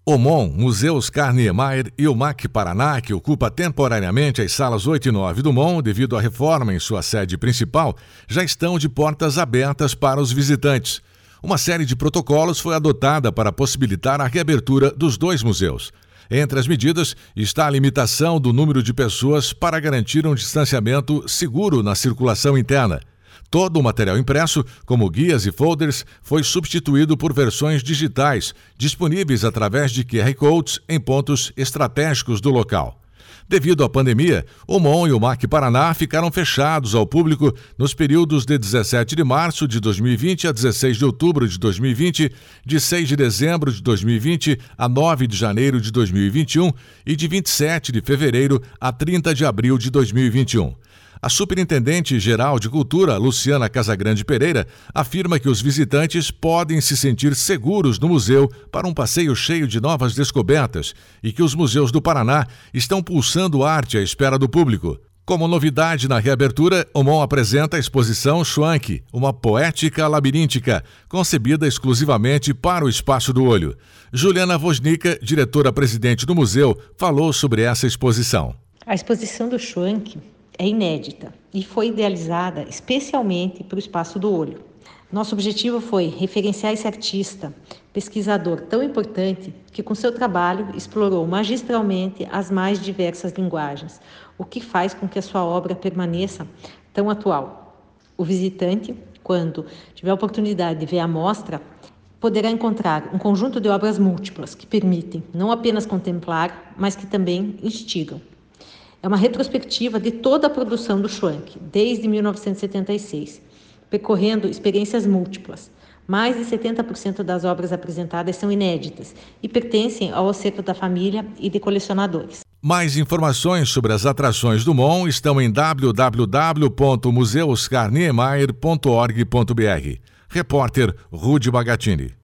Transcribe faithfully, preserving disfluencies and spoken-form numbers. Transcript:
O M O M, Museu Oscar Niemeyer e o M A C Paraná, que ocupa temporariamente as salas oito e nove do M O M devido à reforma em sua sede principal, já estão de portas abertas para os visitantes. Uma série de protocolos foi adotada para possibilitar a reabertura dos dois museus. Entre as medidas está a limitação do número de pessoas para garantir um distanciamento seguro na circulação interna. Todo o material impresso, como guias e folders, foi substituído por versões digitais, disponíveis através de Q R Codes em pontos estratégicos do local. Devido à pandemia, o M O M e o M A C Paraná ficaram fechados ao público nos períodos de dezessete de março de dois mil e vinte a dezesseis de outubro de dois mil e vinte, de seis de dezembro de dois mil e vinte a nove de janeiro de dois mil e vinte e um e de vinte e sete de fevereiro a trinta de abril de dois mil e vinte e um. A Superintendente-Geral de Cultura, Luciana Casagrande Pereira, afirma que os visitantes podem se sentir seguros no museu para um passeio cheio de novas descobertas e que os museus do Paraná estão pulsando arte à espera do público. Como novidade na reabertura, o M O M apresenta a exposição Schwank, uma poética labiríntica, concebida exclusivamente para o espaço do olho. Juliana Woznica, diretora-presidente do museu, falou sobre essa exposição. A exposição do Schwank é inédita e foi idealizada especialmente para o espaço do olho. Nosso objetivo foi referenciar esse artista, pesquisador tão importante que com seu trabalho explorou magistralmente as mais diversas linguagens, o que faz com que a sua obra permaneça tão atual. O visitante, quando tiver a oportunidade de ver a mostra, poderá encontrar um conjunto de obras múltiplas que permitem não apenas contemplar, mas que também instigam. É uma retrospectiva de toda a produção do Schwank, desde mil novecentos e setenta e seis, percorrendo experiências múltiplas. Mais de setenta por cento das obras apresentadas são inéditas e pertencem ao acervo da família e de colecionadores. Mais informações sobre as atrações do M O M estão em w w w ponto museu oscar niemeyer ponto org ponto b r. Repórter Rudy Bagatini.